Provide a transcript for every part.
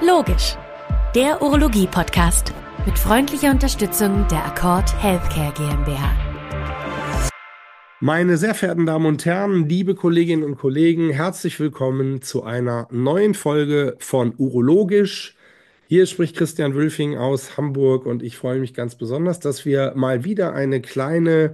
Urologisch, der Urologie-Podcast mit freundlicher Unterstützung der Accord Healthcare GmbH. Meine sehr verehrten Damen und Herren, liebe Kolleginnen und Kollegen, herzlich willkommen zu einer neuen Folge von Urologisch. Hier spricht Christian Wülfing aus Hamburg und ich freue mich ganz besonders, dass wir mal wieder eine kleine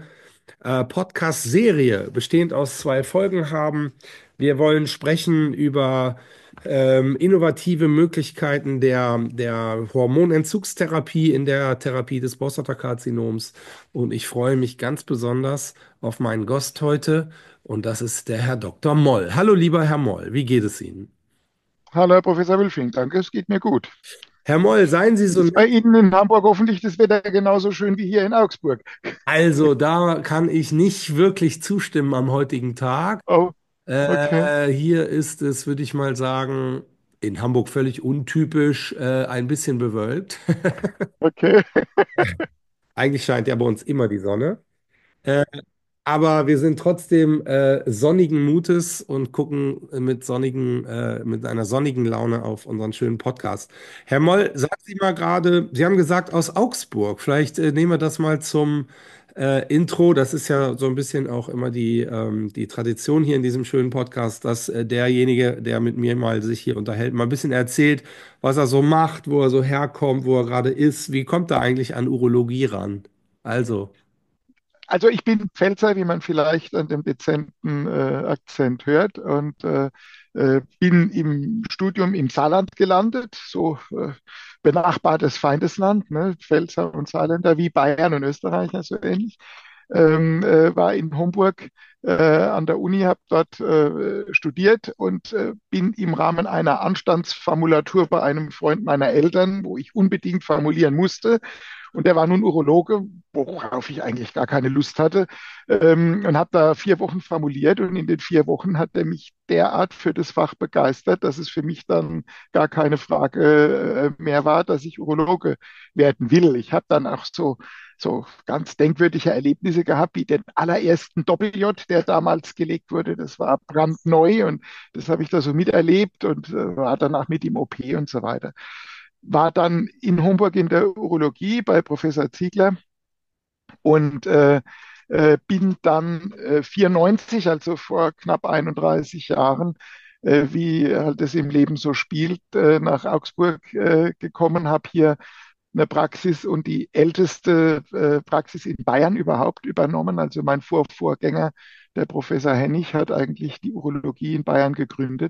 Podcast-Serie bestehend aus 2 Folgen haben. Wir wollen sprechen über innovative Möglichkeiten der Hormonentzugstherapie in der Therapie des Prostatakarzinoms. Und ich freue mich ganz besonders auf meinen Gast heute. Und das ist der Herr Dr. Moll. Hallo, lieber Herr Moll, wie geht es Ihnen? Hallo, Herr Professor Wülfing, danke, es geht mir gut. Herr Moll, seien Sie so Ist bei nett. Ihnen in Hamburg hoffentlich das Wetter genauso schön wie hier in Augsburg? Also, da kann ich nicht wirklich zustimmen am heutigen Tag. Oh, okay, Hier ist es, würde ich mal sagen, in Hamburg völlig untypisch, ein bisschen bewölkt. okay. Eigentlich scheint ja bei uns immer die Sonne. Äh, aber wir sind trotzdem sonnigen Mutes und gucken mit einer sonnigen Laune auf unseren schönen Podcast. Herr Moll, sagen Sie mal gerade, Sie haben gesagt aus Augsburg. Vielleicht nehmen wir das mal zum Intro. Das ist ja so ein bisschen auch immer die Tradition hier in diesem schönen Podcast, dass derjenige, der mit mir mal sich hier unterhält, mal ein bisschen erzählt, was er so macht, wo er so herkommt, wo er gerade ist. Wie kommt er eigentlich an Urologie ran? Also. Also ich bin Pfälzer, wie man vielleicht an dem dezenten Akzent hört, und bin im Studium im Saarland gelandet, so benachbartes Feindesland, ne? Pfälzer und Saarländer wie Bayern und Österreicher, so ähnlich. War in Homburg an der Uni, habe dort studiert und bin im Rahmen einer Anstandsformulatur bei einem Freund meiner Eltern, wo ich unbedingt formulieren musste, und der war nun Urologe, worauf ich eigentlich gar keine Lust hatte, und habe da 4 Wochen formuliert, und in den 4 Wochen hat er mich derart für das Fach begeistert, dass es für mich dann gar keine Frage mehr war, dass ich Urologe werden will. Ich habe dann auch so ganz denkwürdige Erlebnisse gehabt, wie den allerersten Doppel-J, der damals gelegt wurde. Das war brandneu, und das habe ich da so miterlebt und war danach mit im OP und so weiter. War dann in Homburg in der Urologie bei Professor Ziegler und bin dann 94, also vor knapp 31 Jahren, wie halt es im Leben so spielt, nach Augsburg gekommen, habe hier eine Praxis und die älteste Praxis in Bayern überhaupt übernommen. Also mein Vorgänger, der Professor Hennig, hat eigentlich die Urologie in Bayern gegründet.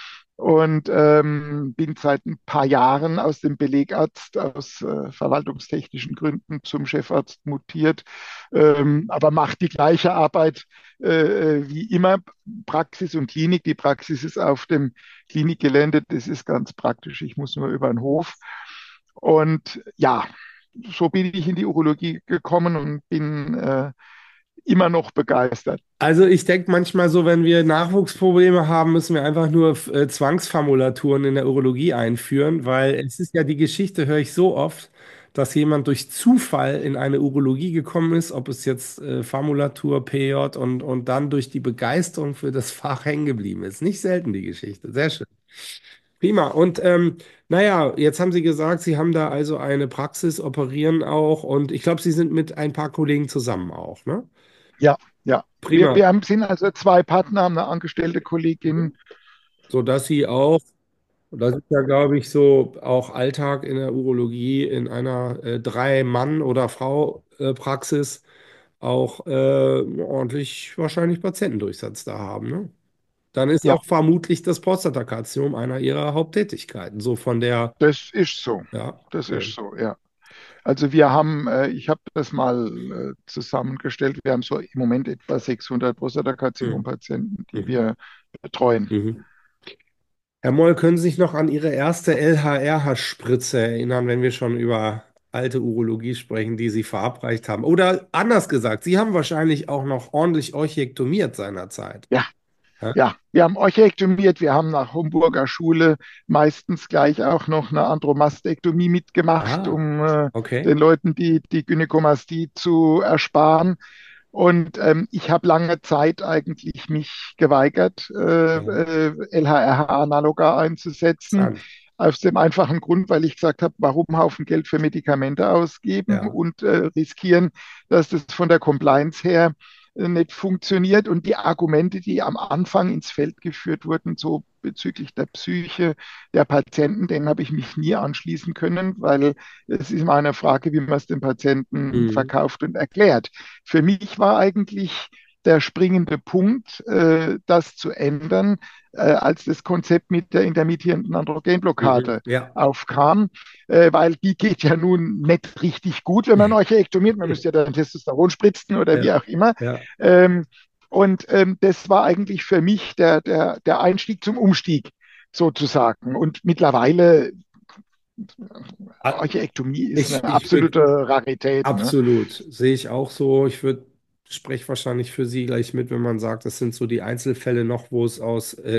Und bin seit ein paar Jahren aus dem Belegarzt aus verwaltungstechnischen Gründen zum Chefarzt mutiert, aber macht die gleiche Arbeit wie immer, Praxis und Klinik. Die Praxis ist auf dem Klinikgelände, das ist ganz praktisch. Ich muss nur über den Hof. Und ja, so bin ich in die Urologie gekommen und bin immer noch begeistert. Also ich denke manchmal so, wenn wir Nachwuchsprobleme haben, müssen wir einfach nur Zwangsformulaturen in der Urologie einführen, weil es ist ja die Geschichte, höre ich so oft, dass jemand durch Zufall in eine Urologie gekommen ist, ob es jetzt Formulatur, PJ und dann durch die Begeisterung für das Fach hängen geblieben ist. Nicht selten die Geschichte. Sehr schön. Prima. Und naja, jetzt haben Sie gesagt, Sie haben da also eine Praxis, operieren auch und ich glaube, Sie sind mit ein paar Kollegen zusammen auch, ne? Ja, ja. Prima. Sind also 2 Partner, haben eine angestellte Kollegin. Sodass Sie auch, und das ist ja, glaube ich, so auch Alltag in der Urologie in einer Drei-Mann- oder Frau-Praxis auch ordentlich wahrscheinlich Patientendurchsatz da haben, ne? Dann ist Ja, auch vermutlich das Prostatakarzinom einer Ihrer Haupttätigkeiten. So von der, das ist so. ja, Das ist schön. so, ja. Also wir haben, ich habe das mal zusammengestellt, wir haben so im Moment etwa 600 Mhm. Prostatakarzinom-Patienten, die Mhm. wir betreuen. Mhm. Herr Moll, können Sie sich noch an Ihre erste LHRH-Spritze erinnern, wenn wir schon über alte Urologie sprechen, die Sie verabreicht haben? Oder anders gesagt, Sie haben wahrscheinlich auch noch ordentlich euchektomiert seinerzeit. Ja, Ja? ja, wir haben euchektomiert, wir haben nach Homburger Schule meistens gleich auch noch eine Andromastektomie mitgemacht, Ah, um okay. den Leuten die Gynäkomastie zu ersparen. Und ich habe lange Zeit eigentlich mich geweigert, Ja, LHRH-Analoga einzusetzen. interessant. Aus dem einfachen Grund, weil ich gesagt habe, warum Haufen Geld für Medikamente ausgeben Ja. und riskieren, dass das von der Compliance her nicht funktioniert. Und die Argumente, die am Anfang ins Feld geführt wurden, so bezüglich der Psyche der Patienten, denen habe ich mich nie anschließen können, weil es ist immer eine Frage, wie man es den Patienten Mhm. verkauft und erklärt. Für mich war eigentlich der springende Punkt, das zu ändern, als das Konzept mit der intermittierenden Mhm. Androgenblockade Ja. aufkam, weil die geht ja nun nicht richtig gut, wenn man euchektomiert. Man müsste ja dann Testosteron spritzen oder wie Ja. auch immer. Ja. Ähm, das war eigentlich für mich der Einstieg zum Umstieg sozusagen. Und mittlerweile, Ah, Euchektomie ist eine ich würde absolute Rarität. Ne? absolut, sehe ich auch so. Spreche wahrscheinlich für Sie gleich mit, wenn man sagt, das sind so die Einzelfälle noch, wo es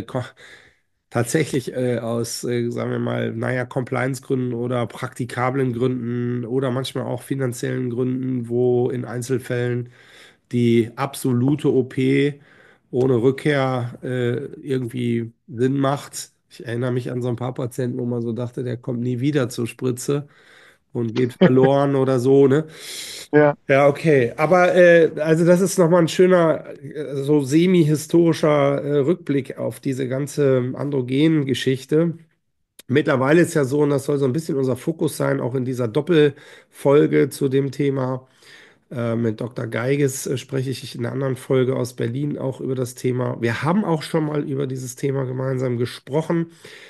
tatsächlich aus, sagen wir mal, naja, Compliance-Gründen oder praktikablen Gründen oder manchmal auch finanziellen Gründen, wo in Einzelfällen die absolute OP ohne Rückkehr irgendwie Sinn macht. Ich erinnere mich an so ein paar Patienten, wo man so dachte, der kommt nie wieder zur Spritze und geht verloren oder so, ne? Ja, Ja, okay. Aber also das ist nochmal ein schöner, so semi-historischer Rückblick auf diese ganze Androgen-Geschichte. Mittlerweile ist ja so, und das soll so ein bisschen unser Fokus sein, auch in dieser Doppelfolge zu dem Thema. Mit Dr. Geiges spreche ich in einer anderen Folge aus Berlin auch über das Thema. Wir haben auch schon mal über dieses Thema gemeinsam gesprochen.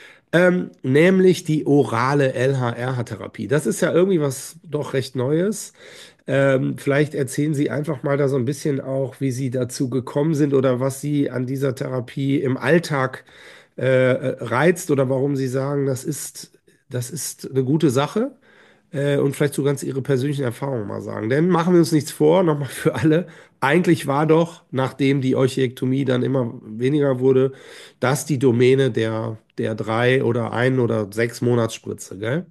Nämlich die orale LHRH-Therapie. Das ist ja irgendwie was doch recht Neues. Vielleicht erzählen Sie einfach mal da so ein bisschen auch, wie Sie dazu gekommen sind oder was Sie an dieser Therapie im Alltag reizt oder warum Sie sagen, das ist eine gute Sache. Und vielleicht so ganz Ihre persönlichen Erfahrungen mal sagen. Denn machen wir uns nichts vor, nochmal für alle. Eigentlich war doch, nachdem die Euchektomie dann immer weniger wurde, das die Domäne der 3 oder 1 oder 6 Monatsspritze, gell?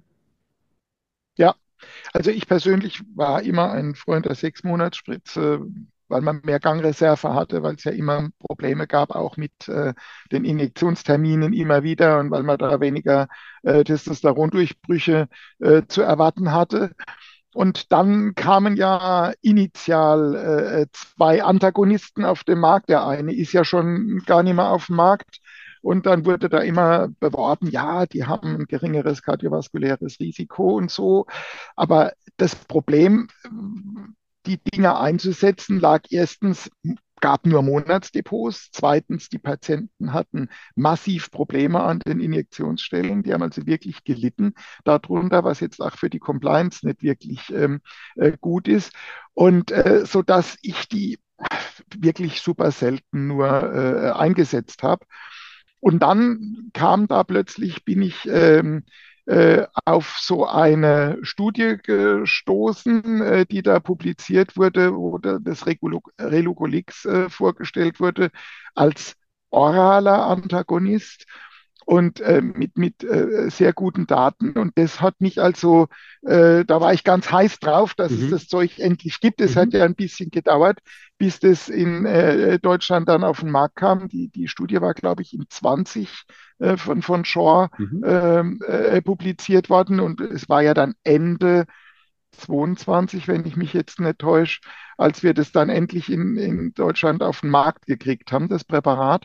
ja. Also ich persönlich war immer ein Freund der 6-Monats-Spritze, weil man mehr Gangreserve hatte, weil es ja immer Probleme gab, auch mit den Injektionsterminen immer wieder und weil man da weniger Testosterondurchbrüche zu erwarten hatte. Und dann kamen ja initial zwei Antagonisten auf den Markt. Der eine ist ja schon gar nicht mehr auf dem Markt. Und dann wurde da immer beworben, ja, die haben ein geringeres kardiovaskuläres Risiko und so. Aber das Problem, die Dinger einzusetzen, lag erstens, gab nur Monatsdepots. Zweitens, die Patienten hatten massiv Probleme an den Injektionsstellen. Die haben also wirklich gelitten darunter, was jetzt auch für die Compliance nicht wirklich gut ist. Und so dass ich die wirklich super selten nur eingesetzt habe. Und dann kam da plötzlich, bin ich auf so eine Studie gestoßen, die da publiziert wurde, wo das Relugolix vorgestellt wurde als oraler Antagonist und mit sehr guten Daten. Und das hat mich also, da war ich ganz heiß drauf, dass es Mhm. das Zeug endlich gibt. Es hat Mhm. ja ein bisschen gedauert, bis das in Deutschland dann auf den Markt kam. Die Studie war, glaube ich, in 20 von Shaw Mhm. publiziert worden und es war ja dann Ende 22, wenn ich mich jetzt nicht täusche, als wir das dann endlich in Deutschland auf den Markt gekriegt haben, das Präparat.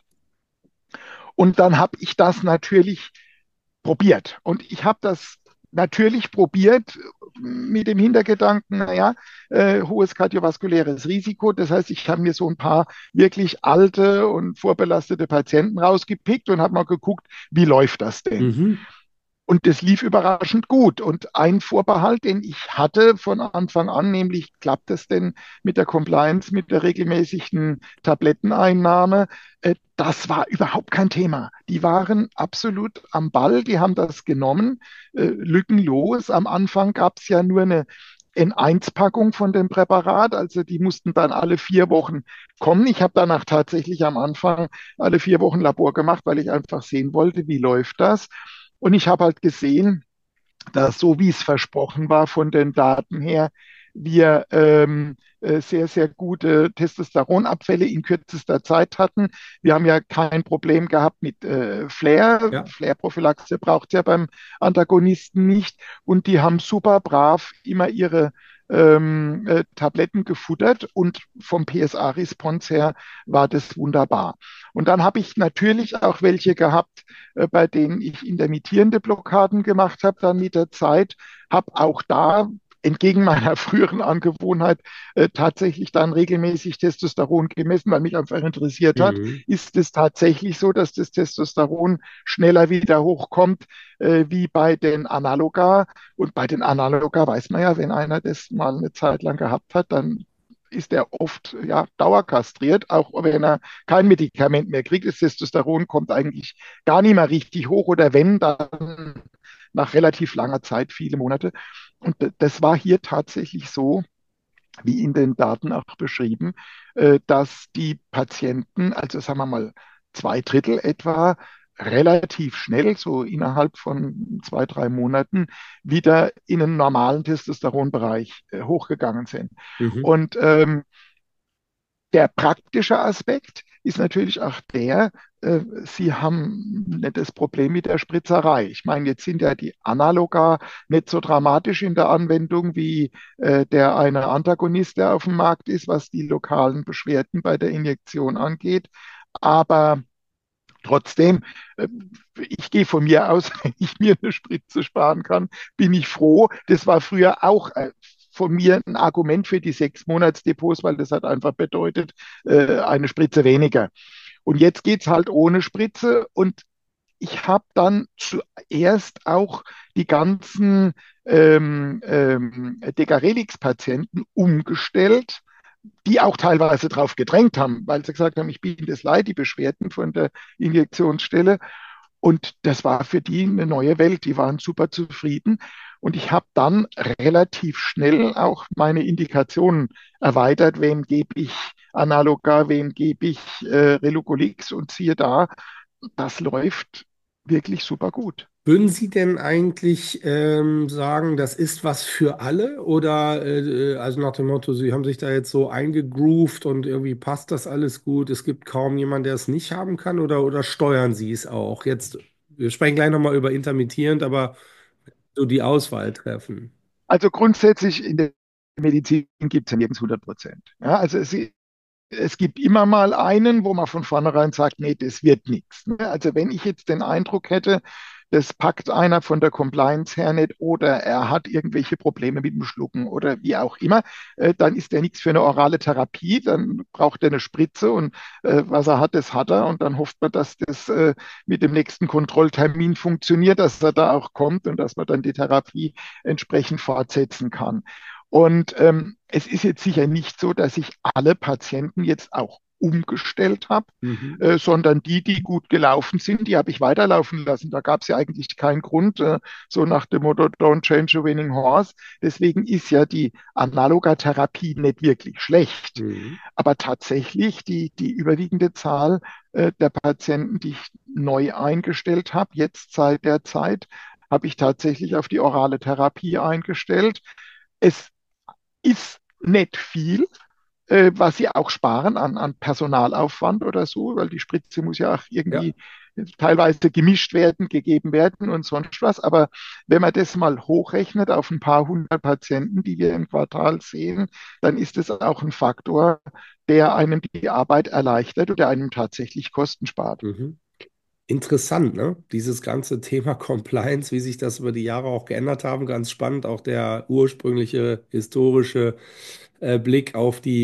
Und dann habe ich das natürlich probiert. Und ich habe das natürlich probiert mit dem Hintergedanken, naja, hohes kardiovaskuläres Risiko. Das heißt, ich habe mir so ein paar wirklich alte und vorbelastete Patienten rausgepickt und habe mal geguckt, wie läuft das denn? Mhm. Und das lief überraschend gut. Und ein Vorbehalt, den ich hatte von Anfang an, nämlich klappt es denn mit der Compliance, mit der regelmäßigen Tabletteneinnahme, das war überhaupt kein Thema. Die waren absolut am Ball, die haben das genommen, lückenlos. Am Anfang gab es ja nur eine N1-Packung von dem Präparat, also die mussten dann alle 4 Wochen kommen. Ich habe danach tatsächlich am Anfang alle 4 Wochen Labor gemacht, weil ich einfach sehen wollte, wie läuft das. Und ich habe halt gesehen, dass so wie es versprochen war von den Daten her, wir sehr, sehr gute Testosteronabfälle in kürzester Zeit hatten. Wir haben ja kein Problem gehabt mit Flair. Ja. Flair-Prophylaxe braucht es ja beim Antagonisten nicht. Und die haben super brav immer ihre Tabletten gefuttert und vom PSA-Response her war das wunderbar. Und dann habe ich natürlich auch welche gehabt, bei denen ich intermittierende Blockaden gemacht habe, dann mit der Zeit, habe auch da entgegen meiner früheren Angewohnheit tatsächlich dann regelmäßig Testosteron gemessen, weil mich einfach interessiert hat, Mhm. ist es tatsächlich so, dass das Testosteron schneller wieder hochkommt wie bei den Analoga. Und bei den Analoga weiß man ja, wenn einer das mal eine Zeit lang gehabt hat, dann ist er oft ja, dauerkastriert, auch wenn er kein Medikament mehr kriegt. Das Testosteron kommt eigentlich gar nicht mehr richtig hoch oder wenn, dann nach relativ langer Zeit, viele Monate. Und das war hier tatsächlich so, wie in den Daten auch beschrieben, dass die Patienten, also sagen wir mal 2 Drittel etwa, relativ schnell, so innerhalb von 2, 3 Monaten, wieder in einen normalen Testosteronbereich hochgegangen sind. Mhm. Und der praktische Aspekt ist natürlich auch der, Sie haben nicht das Problem mit der Spritzerei. Ich meine, jetzt sind ja die Analoga nicht so dramatisch in der Anwendung wie der eine Antagonist, der auf dem Markt ist, was die lokalen Beschwerden bei der Injektion angeht. Aber trotzdem, äh, ich gehe von mir aus, wenn ich mir eine Spritze sparen kann, bin ich froh. Das war früher auch von mir ein Argument für die 6 Monatsdepots, weil das hat einfach bedeutet, eine Spritze weniger. Und jetzt geht es halt ohne Spritze und ich habe dann zuerst auch die ganzen Degarelix-Patienten umgestellt, die auch teilweise drauf gedrängt haben, weil sie gesagt haben, ich bin das leid, die Beschwerden von der Injektionsstelle. Und das war für die eine neue Welt. Die waren super zufrieden. Und ich habe dann relativ schnell auch meine Indikationen erweitert. Wem gebe ich Analoga, wem gebe ich Relugolix? Und siehe da, das läuft wirklich super gut. Würden Sie denn eigentlich sagen, das ist was für alle? Oder also nach dem Motto, Sie haben sich da jetzt so eingegroovt und irgendwie passt das alles gut, es gibt kaum jemanden, der es nicht haben kann, oder steuern Sie es auch? Jetzt, wir sprechen gleich nochmal über intermittierend, aber so die Auswahl treffen. Also grundsätzlich in der Medizin gibt es ja nirgends 100%. Ja, also es gibt immer mal einen, wo man von vornherein sagt, nee, das wird nichts. Also wenn ich jetzt den Eindruck hätte, das packt einer von der Compliance her nicht oder er hat irgendwelche Probleme mit dem Schlucken oder wie auch immer, dann ist der nichts für eine orale Therapie, dann braucht er eine Spritze und was er hat, das hat er und dann hofft man, dass das mit dem nächsten Kontrolltermin funktioniert, dass er da auch kommt und dass man dann die Therapie entsprechend fortsetzen kann. Und es ist jetzt sicher nicht so, dass ich alle Patienten jetzt auch umgestellt habe, Mhm. sondern die, die gut gelaufen sind, die habe ich weiterlaufen lassen. Da gab es ja eigentlich keinen Grund, so nach dem Motto, don't change a winning horse. Deswegen ist ja die Analogatherapie nicht wirklich schlecht. Mhm. Aber tatsächlich die überwiegende Zahl der Patienten, die ich neu eingestellt habe, jetzt seit der Zeit, habe ich tatsächlich auf die orale Therapie eingestellt. Es ist nicht viel, was sie auch sparen an Personalaufwand oder so, weil die Spritze muss ja auch Ja. irgendwie teilweise gemischt werden, gegeben werden und sonst was. Aber wenn man das mal hochrechnet auf ein paar hundert Patienten, die wir im Quartal sehen, dann ist es auch ein Faktor, der einem die Arbeit erleichtert oder einem tatsächlich Kosten spart. Mhm. Interessant, ne? Dieses ganze Thema Compliance, wie sich das über die Jahre auch geändert haben, ganz spannend. Auch der ursprüngliche historische Blick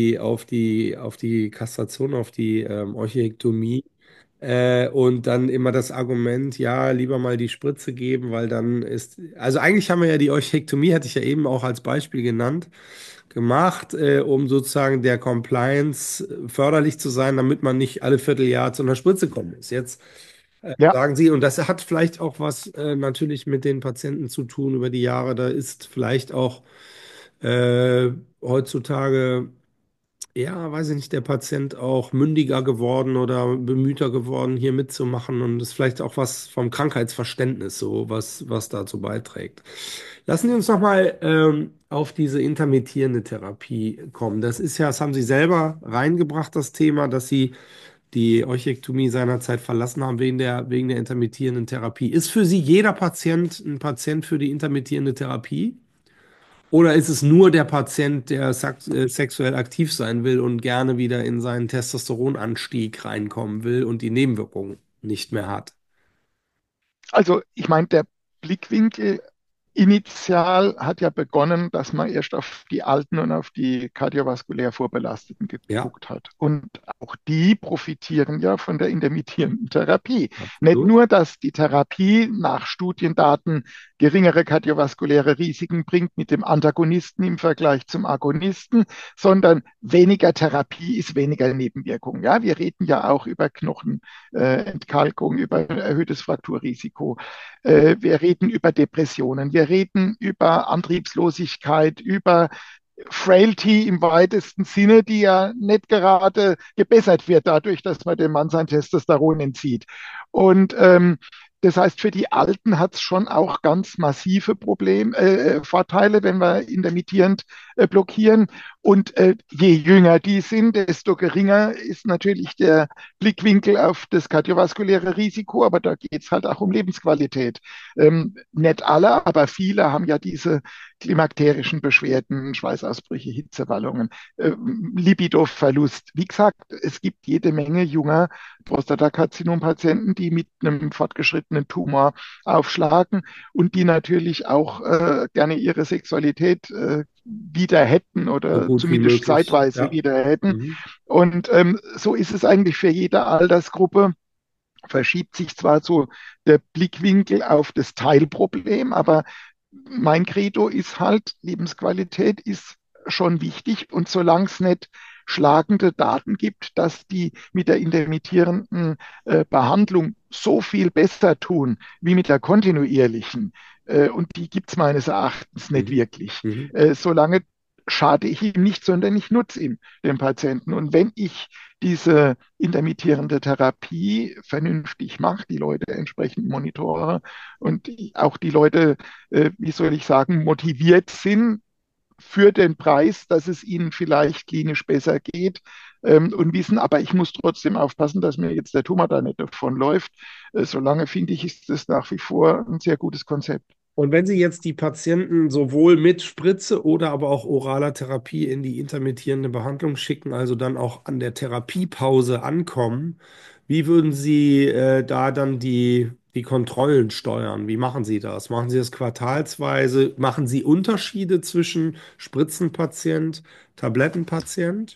auf die Kastration, auf die Orchiektomie. Und dann immer das Argument, ja, lieber mal die Spritze geben, weil dann ist, also eigentlich haben wir ja die Orchiektomie, hatte ich ja eben auch als Beispiel genannt, gemacht, um sozusagen der Compliance förderlich zu sein, damit man nicht alle Vierteljahr zu einer Spritze kommen muss. Jetzt Ja, sagen Sie, und das hat vielleicht auch was natürlich mit den Patienten zu tun über die Jahre. Da ist vielleicht auch heutzutage ja, weiß ich nicht, der Patient auch mündiger geworden oder bemühter geworden, hier mitzumachen und ist vielleicht auch was vom Krankheitsverständnis so, was dazu beiträgt. Lassen Sie uns nochmal auf diese intermittierende Therapie kommen. Das ist ja, das haben Sie selber reingebracht, das Thema, dass Sie die Euchektomie seinerzeit verlassen haben wegen der intermittierenden Therapie. Ist für Sie jeder Patient ein Patient für die intermittierende Therapie? Oder ist es nur der Patient, der sexuell aktiv sein will und gerne wieder in seinen Testosteronanstieg reinkommen will und die Nebenwirkungen nicht mehr hat? Also ich meine, der Blickwinkel initial hat ja begonnen, dass man erst auf die Alten und auf die kardiovaskulär Vorbelasteten Ja, geguckt hat. Und auch die profitieren ja von der intermittierenden Therapie. Nicht absolut. nur, dass die Therapie nach Studiendaten geringere kardiovaskuläre Risiken bringt mit dem Antagonisten im Vergleich zum Agonisten, sondern weniger Therapie ist weniger Nebenwirkung. Ja, wir reden ja auch über Knochenentkalkung, über erhöhtes Frakturrisiko. Wir reden über Depressionen, wir reden über Antriebslosigkeit, über Frailty im weitesten Sinne, die ja nicht gerade gebessert wird dadurch, dass man dem Mann sein Testosteron entzieht. Und das heißt, für die Alten hat es schon auch ganz massive Vorteile, wenn wir intermittierend blockieren. Und je jünger die sind, desto geringer ist natürlich der Blickwinkel auf das kardiovaskuläre Risiko, aber da geht es halt auch um Lebensqualität. Nicht alle, aber viele haben ja diese klimakterischen Beschwerden, Schweißausbrüche, Hitzewallungen, Libidoverlust. Wie gesagt, es gibt jede Menge junger Prostatakarzinom-Patienten, die mit einem fortgeschrittenen Tumor aufschlagen und die natürlich auch gerne ihre Sexualität wieder hätten So oder gut wie zumindest möglich. zeitweise Ja. wieder hätten. Mhm. Und so ist es eigentlich für jede Altersgruppe. Verschiebt sich zwar so der Blickwinkel auf das Teilproblem, aber mein Credo ist halt, Lebensqualität ist schon wichtig und solange es nicht schlagende Daten gibt, dass die mit der intermittierenden Behandlung so viel besser tun wie mit der kontinuierlichen, und die gibt es meines Erachtens nicht Mhm. wirklich, Mhm. solange schade ich ihm nicht, sondern ich nutze ihm, dem Patienten. Und wenn ich diese intermittierende Therapie vernünftig mache, die Leute entsprechend monitore und auch die Leute, wie soll ich sagen, motiviert sind für den Preis, dass es ihnen vielleicht klinisch besser geht, und wissen, aber ich muss trotzdem aufpassen, dass mir jetzt der Tumor da nicht davonläuft. Solange finde ich, ist das nach wie vor ein sehr gutes Konzept. Und wenn Sie jetzt die Patienten sowohl mit Spritze oder aber auch oraler Therapie in die intermittierende Behandlung schicken, also dann auch an der Therapiepause ankommen, wie würden Sie da dann die Kontrollen steuern? Wie machen Sie das? Machen Sie das quartalsweise? Machen Sie Unterschiede zwischen Spritzenpatient, Tablettenpatient?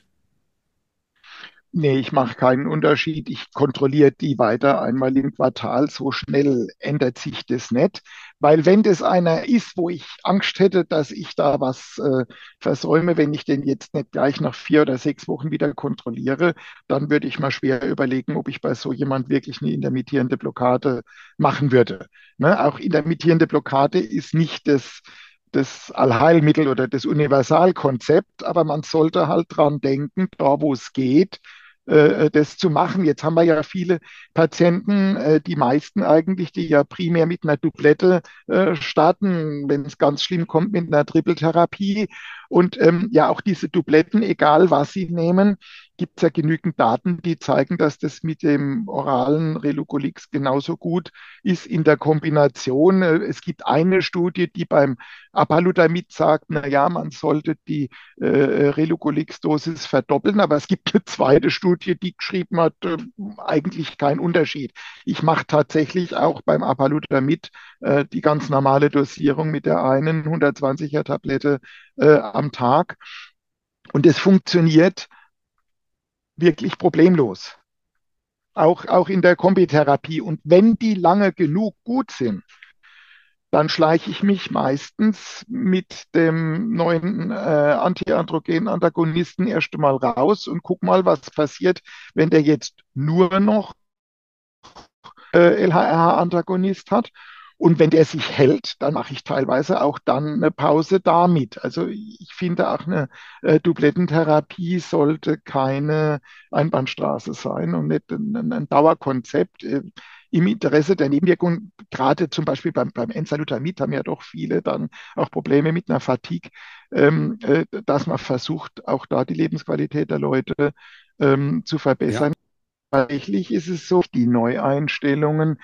Nee, ich mache keinen Unterschied. Ich kontrolliere die weiter einmal im Quartal. So schnell ändert sich das nicht. Weil wenn das einer ist, wo ich Angst hätte, dass ich da was versäume, wenn ich den jetzt nicht gleich nach 4 oder 6 Wochen wieder kontrolliere, dann würde ich mal schwer überlegen, ob ich bei so jemand wirklich eine intermittierende Blockade machen würde. Ne? Auch intermittierende Blockade ist nicht das Allheilmittel oder das Universalkonzept, aber man sollte halt dran denken, da wo es geht, das zu machen. Jetzt haben wir ja viele Patienten, die meisten eigentlich, die ja primär mit einer Doublette starten, wenn es ganz schlimm kommt, mit einer Trippeltherapie. Und ja, auch diese Doubletten, egal was sie nehmen, gibt es ja genügend Daten, die zeigen, dass das mit dem oralen Relugolix genauso gut ist in der Kombination. Es gibt eine Studie, die beim Apalutamid sagt, na ja, man sollte die Relugolix-Dosis verdoppeln, aber es gibt eine zweite Studie, die geschrieben hat, eigentlich kein Unterschied. Ich mache tatsächlich auch beim Apalutamid die ganz normale Dosierung mit der einen 120er Tablette am Tag und es funktioniert wirklich problemlos. Auch in der Kombitherapie. Und wenn die lange genug gut sind, dann schleiche ich mich meistens mit dem neuen Antiandrogen-Antagonisten erst einmal raus und guck mal, was passiert, wenn der jetzt nur noch LHRH-Antagonist hat. Und wenn der sich hält, dann mache ich teilweise auch dann eine Pause damit. Also ich finde auch eine Dublettentherapie sollte keine Einbahnstraße sein und nicht ein Dauerkonzept. Im Interesse der Nebenwirkungen, gerade zum Beispiel beim Enzalutamid haben ja doch viele dann auch Probleme mit einer Fatigue, dass man versucht, auch da die Lebensqualität der Leute zu Ja, verbessern. Tatsächlich ist es so, die Neueinstellungen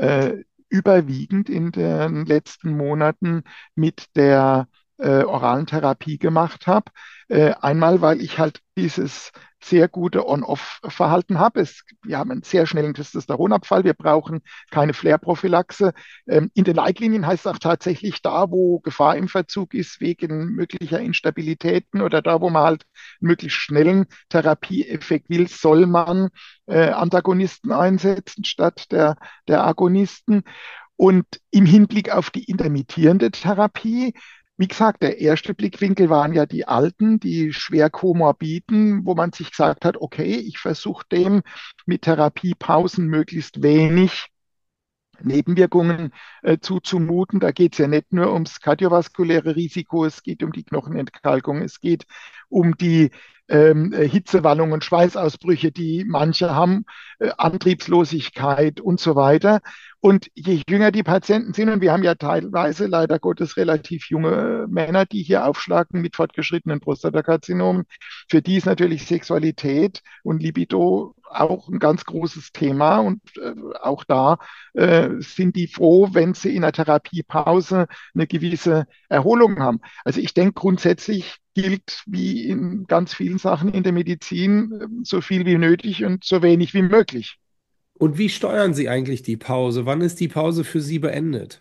überwiegend in den letzten Monaten mit der oralen Therapie gemacht habe. Einmal, weil ich halt dieses sehr gute On-Off-Verhalten habe. Wir haben einen sehr schnellen Testosteronabfall. Wir brauchen keine Flair-Prophylaxe. In den Leitlinien heißt es auch tatsächlich, da, wo Gefahr im Verzug ist, wegen möglicher Instabilitäten oder da, wo man halt einen möglichst schnellen Therapieeffekt will, soll man Antagonisten einsetzen statt der Agonisten. Und im Hinblick auf die intermittierende Therapie, wie gesagt, der erste Blickwinkel waren ja die Alten, die schwer Komorbiden, wo man sich gesagt hat, okay, ich versuche dem mit Therapiepausen möglichst wenig Nebenwirkungen zuzumuten. Da geht es ja nicht nur ums kardiovaskuläre Risiko, es geht um die Knochenentkalkung, es geht um die Hitzewallungen, Schweißausbrüche, die manche haben, Antriebslosigkeit und so weiter. Und je jünger die Patienten sind, und wir haben ja teilweise leider Gottes relativ junge Männer, die hier aufschlagen mit fortgeschrittenen Prostatakarzinomen, für die ist natürlich Sexualität und Libido auch ein ganz großes Thema. Und auch da sind die froh, wenn sie in der Therapiepause eine gewisse Erholung haben. Also ich denke, grundsätzlich gilt wie in ganz vielen Sachen in der Medizin so viel wie nötig und so wenig wie möglich. und wie steuern Sie eigentlich die Pause? Wann ist die Pause für Sie beendet?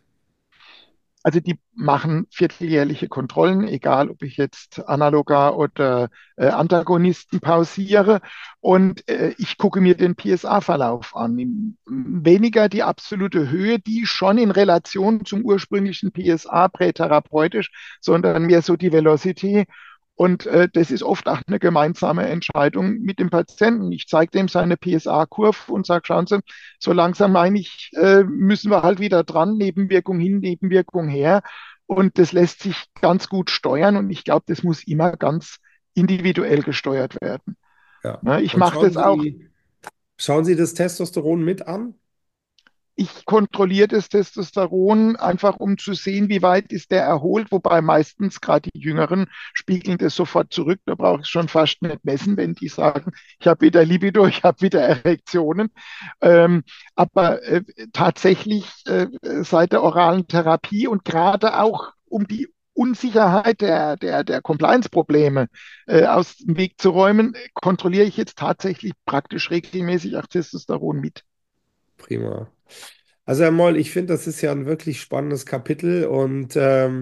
Also die machen vierteljährliche Kontrollen, egal ob ich jetzt Analoga oder Antagonisten pausiere. Und ich gucke mir den PSA-Verlauf an. Weniger die absolute Höhe, die schon in Relation zum ursprünglichen PSA prätherapeutisch, sondern mehr so die Velocity. Und das ist oft auch eine gemeinsame Entscheidung mit dem Patienten. Ich zeige dem seine PSA-Kurve und sage, schauen Sie, so langsam meine ich, müssen wir halt wieder dran, Nebenwirkung hin, Nebenwirkung her. Und das lässt sich ganz gut steuern und ich glaube, das muss immer ganz individuell gesteuert werden. Ja. Ne, ich Und mache das auch. schauen Sie das Testosteron mit an? Ich kontrolliere das Testosteron einfach, um zu sehen, wie weit ist der erholt, wobei meistens gerade die Jüngeren spiegeln das sofort zurück. Da brauche ich schon fast nicht messen, wenn die sagen, ich habe wieder Libido, ich habe wieder Erektionen. Ähm, aber tatsächlich seit der oralen Therapie und gerade auch um die Unsicherheit der Compliance-Probleme aus dem Weg zu räumen, kontrolliere ich jetzt tatsächlich praktisch regelmäßig auch Testosteron mit. Prima. Also Herr Moll, ich finde, das ist ja ein wirklich spannendes Kapitel und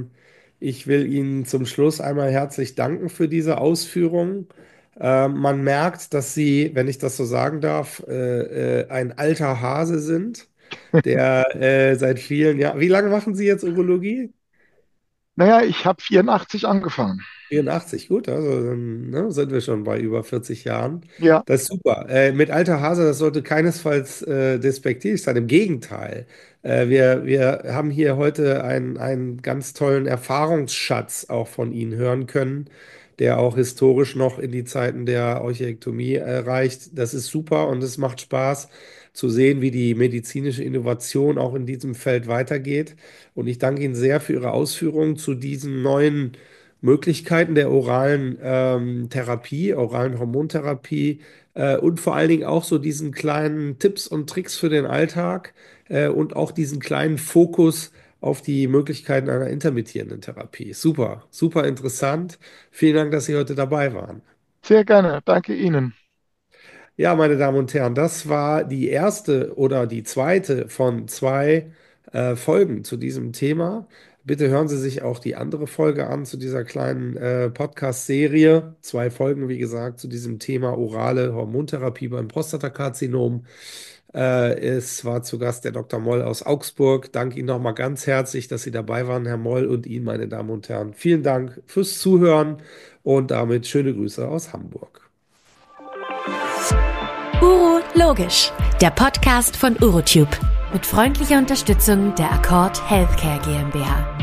ich will Ihnen zum Schluss einmal herzlich danken für diese Ausführungen. Man merkt, dass Sie, wenn ich das so sagen darf, ein alter Hase sind, der seit vielen Jahren. Wie lange machen Sie jetzt Urologie? Naja, ich habe 84 angefangen. 84, gut, also dann ne, sind wir schon bei über 40 Jahren. Ja, Das ist super. Mit alter Hase, das sollte keinesfalls despektierlich sein. Im Gegenteil. Wir haben hier heute einen ganz tollen Erfahrungsschatz auch von Ihnen hören können, der auch historisch noch in die Zeiten der Eucherektomie reicht. Das ist super und es macht Spaß zu sehen, wie die medizinische Innovation auch in diesem Feld weitergeht. Und ich danke Ihnen sehr für Ihre Ausführungen zu diesen neuen Möglichkeiten der oralen Therapie, oralen Hormontherapie und vor allen Dingen auch so diesen kleinen Tipps und Tricks für den Alltag und auch diesen kleinen Fokus auf die Möglichkeiten einer intermittierenden Therapie. Super, super interessant. Vielen Dank, dass Sie heute dabei waren. sehr gerne. Danke Ihnen. Ja, meine Damen und Herren, das war die erste oder die zweite von zwei Folgen zu diesem Thema. Bitte hören Sie sich auch die andere Folge an zu dieser kleinen Podcast-Serie. Zwei Folgen, wie gesagt, zu diesem Thema orale Hormontherapie beim Prostatakarzinom. Es war zu Gast der Dr. Moll aus Augsburg. Danke Ihnen nochmal ganz herzlich, dass Sie dabei waren, Herr Moll, und Ihnen, meine Damen und Herren. Vielen Dank fürs Zuhören und damit schöne Grüße aus Hamburg. Uro Logisch, der Podcast von Urotube. Mit freundlicher Unterstützung der Accord Healthcare GmbH.